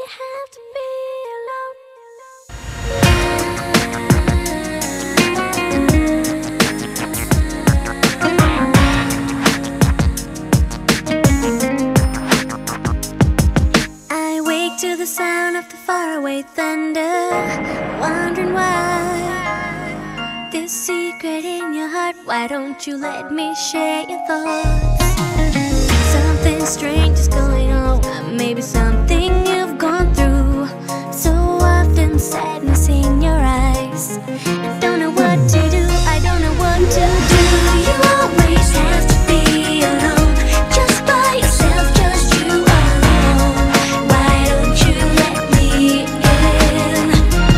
have to be alone. I wake to the sound of the faraway thunder, wondering why. This secret in your heart, why don't you let me share your thoughts? Something strange is going on, maybe something you've gone through. So often sadness in your eyes. I don't know what to do, I don't know what to do. You always have to be alone, just by yourself, just you alone. Why don't you let me in?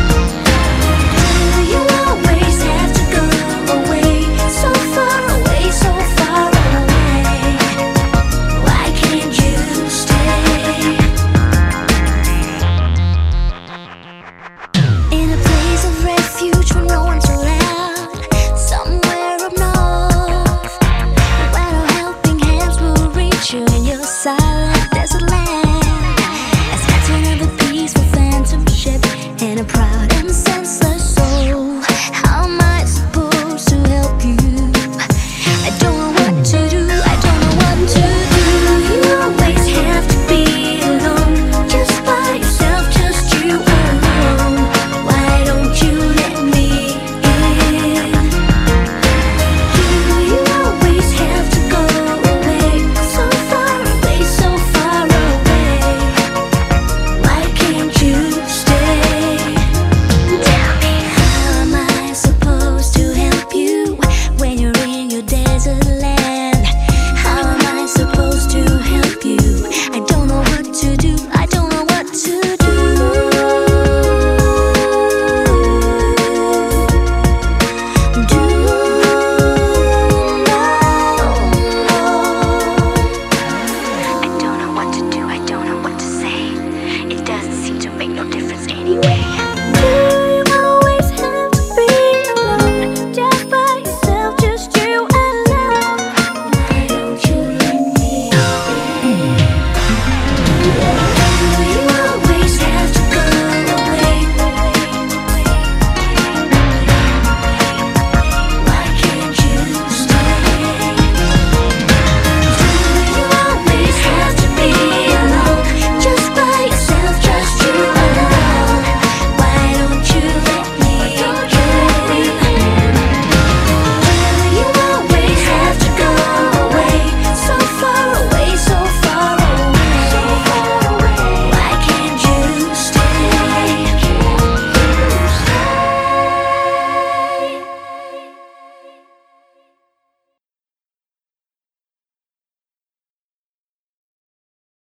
Do you always have to go away, so far away, so far away? Why can't you stay in a place of refuge where no one's allowed, somewhere up north, where no helping hands will reach you in your silent desert land? A skeleton of a peaceful phantom ship and a proud and senseless soul. How am I supposed to help you? I don't know what to do, I don't know what to do. You always have to be alone, just by yourself, just you alone. Why don't you let me in? You always have to go away, so far away, so far away. Why can't you stay? Tell me, how am I supposed to help you when you're in your desert land? How am I supposed to help you? I don't know what to do, I don't know what to do. I don't know what to do, I don't know what to say. It doesn't seem to make no difference anyway.